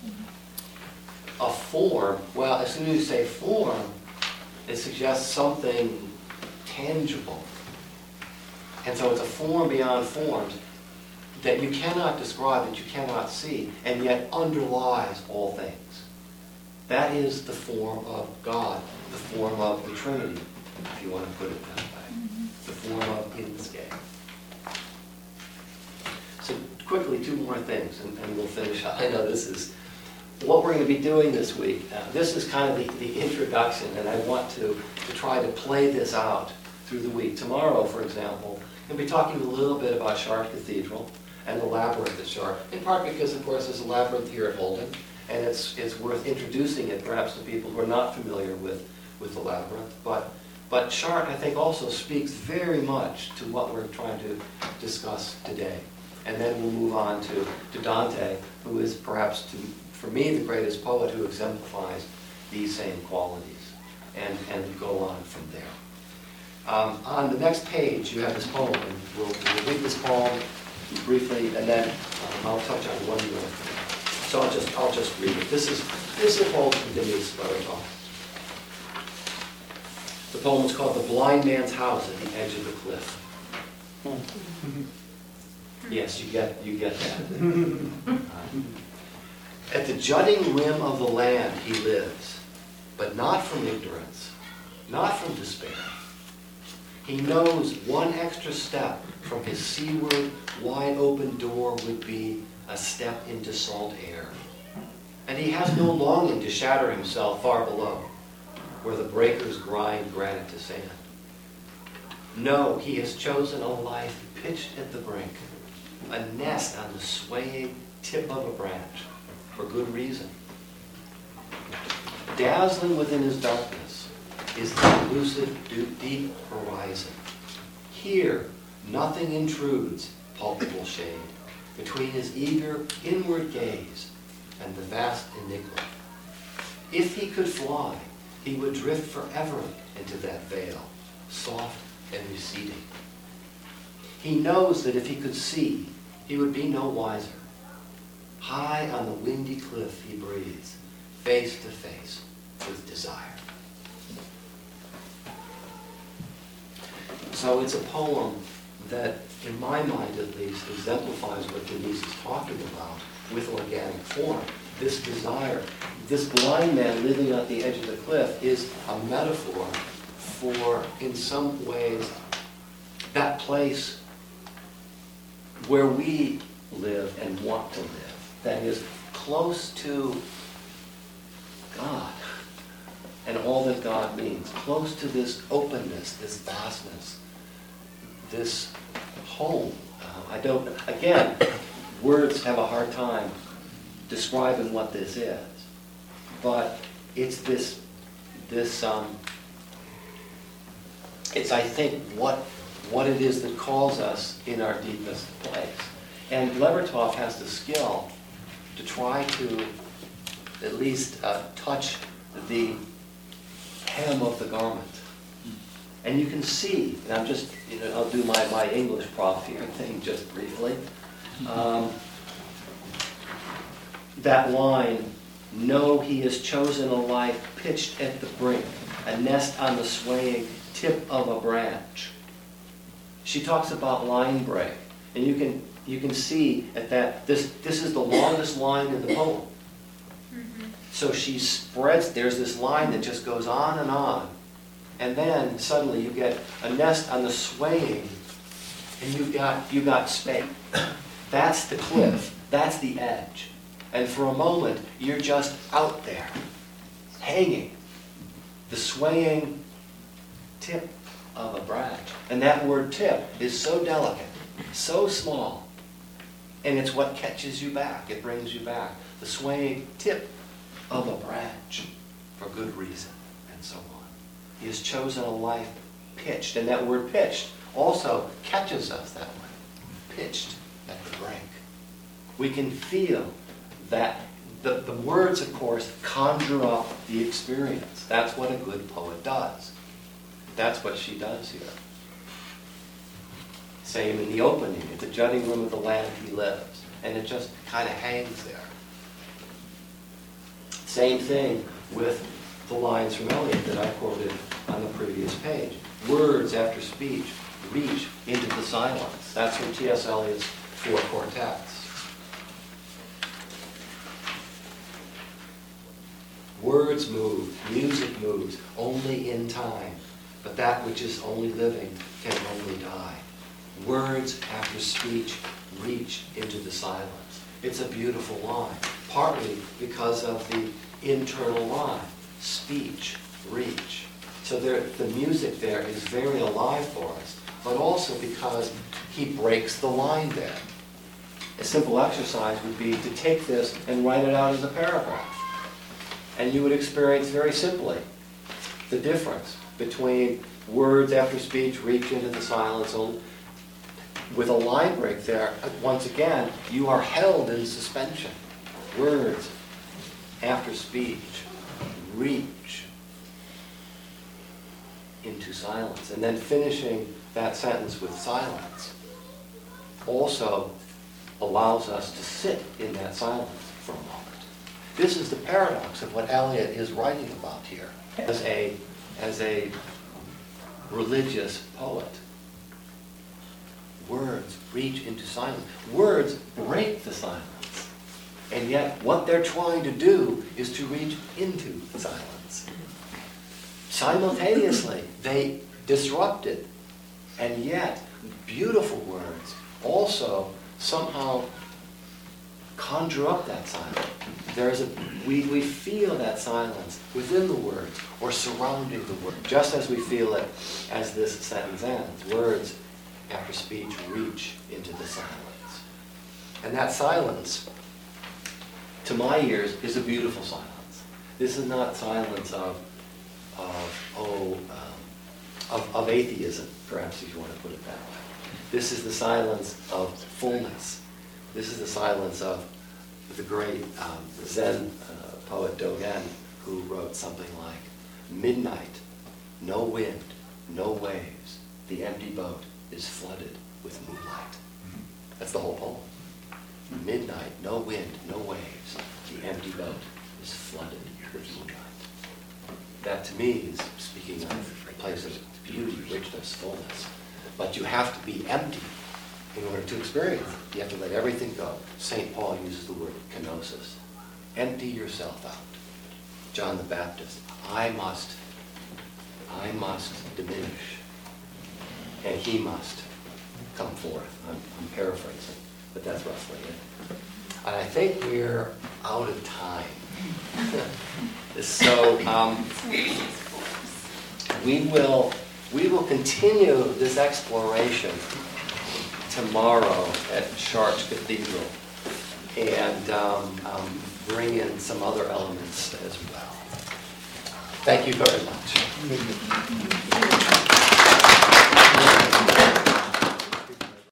A form, well, as soon as you say form, it suggests something tangible. And so it's a form beyond forms that you cannot describe, that you cannot see, and yet underlies all things. That is the form of God, the form of the Trinity, if you want to put it that way. The form of Inscape. So quickly, two more things, and, and we'll finish up. I know this is what we're going to be doing this week. Uh, this is kind of the, the introduction, and I want to, to try to play this out through the week. Tomorrow, for example, we'll be talking a little bit about Chartres Cathedral and the labyrinth at Chartres, in part because, of course, there's a labyrinth here at Holden, and it's, it's worth introducing it perhaps to people who are not familiar with, with the labyrinth. But, but Chartres, I think, also speaks very much to what we're trying to discuss today. And then we'll move on to, to Dante, who is perhaps, to, for me, the greatest poet who exemplifies these same qualities, and, and go on from there. Um, on the next page, you have this poem, and we'll, we'll read this poem briefly, and then um, I'll touch on one more thing. So I'll just, I'll just read it. This is, this is a poem from Denise Bartol. The poem is called The Blind Man's House at the Edge of the Cliff. Yes, you get, you get that. At the jutting rim of the land he lives, but not from ignorance, not from despair. He knows one extra step from his seaward, wide open door would be a step into salt air. And he has no longing to shatter himself far below, where the breakers grind granite to sand. No, he has chosen a life pitched at the brink, a nest on the swaying tip of a branch, for good reason. Dazzling within his darkness is the elusive, deep horizon. Here, nothing intrudes, palpable shade, between his eager inward gaze and the vast enigma. If he could fly, he would drift forever into that veil, soft and receding. He knows that if he could see, he would be no wiser. High on the windy cliff he breathes, face to face with desire. So it's a poem that, in my mind at least, exemplifies what Denise is talking about with organic form. This desire, this blind man living at the edge of the cliff is a metaphor for, in some ways, that place where we live and want to live. That is close to God and all that God means. Close to this openness, this vastness, this home. Uh, I don't, again, words have a hard time describing what this is. But it's this, this, um, it's, I think, what, what it is that calls us in our deepest place. And Levertov has the skill to try to at least uh, touch the hem of the garment. And you can see, and I'm just, you know, I'll do my, my English prof here thing just briefly. Um, that line, "No, he has chosen a life pitched at the brink, a nest on the swaying tip of a branch." She talks about line break, and you can you can see at that this this is the longest line in the poem. Mm-hmm. So she spreads. There's this line that just goes on and on, and then suddenly you get a nest on the swaying, and you've got you got space. That's the cliff. That's the edge. And for a moment, you're just out there, hanging, the swaying tip of a branch. And that word tip is so delicate, so small, and it's what catches you back. It brings you back. The swaying tip of a branch, for good reason, and so on. He has chosen a life pitched, and that word pitched also catches us that way. Pitched at the brink. We can feel that the, the words, of course, conjure up the experience. That's what a good poet does. That's what she does here. Same in the opening. It's a jutting room of the land he lives. And it just kind of hangs there. Same thing with the lines from Eliot that I quoted on the previous page. Words after speech reach into the silence. That's from T S Eliot's Four Quartets. Words move, music moves, only in time. But that which is only living can only die. Words after speech reach into the silence. It's a beautiful line, partly because of the internal line, speech, reach. So there, the music there is very alive for us, but also because he breaks the line there. A simple exercise would be to take this and write it out as a paragraph. And you would experience very simply the difference between words after speech reach into the silence. With a line break there, once again, you are held in suspension. Words after speech reach into silence. And then finishing that sentence with silence also allows us to sit in that silence for a moment. This is the paradox of what Eliot is writing about here as a, as a religious poet. Words reach into silence. Words break the silence. And yet what they're trying to do is to reach into silence. Simultaneously, they disrupt it. And yet, beautiful words also somehow conjure up that silence. There is a, we, we feel that silence within the words or surrounding the word, just as we feel it as this sentence ends. Words after speech reach into the silence. And that silence, to my ears, is a beautiful silence. This is not silence of, of oh, um, of, of atheism, perhaps if you want to put it that way. This is the silence of fullness. This is the silence of the great um, Zen uh, poet Dogen, who wrote something like, midnight, no wind, no waves, the empty boat is flooded with moonlight. That's the whole poem. Midnight, no wind, no waves, the empty boat is flooded with moonlight. That to me is speaking of a place of beauty, richness, fullness. But you have to be empty in order to experience it. You have to let everything go. Saint Paul uses the word kenosis. Empty yourself out. John the Baptist, I must, I must diminish, and he must come forth. I'm, I'm paraphrasing, but that's roughly it. And I think we're out of time. So um, we will we will continue this exploration tomorrow at Chartres Cathedral, and um, um, bring in some other elements as well. Thank you very much.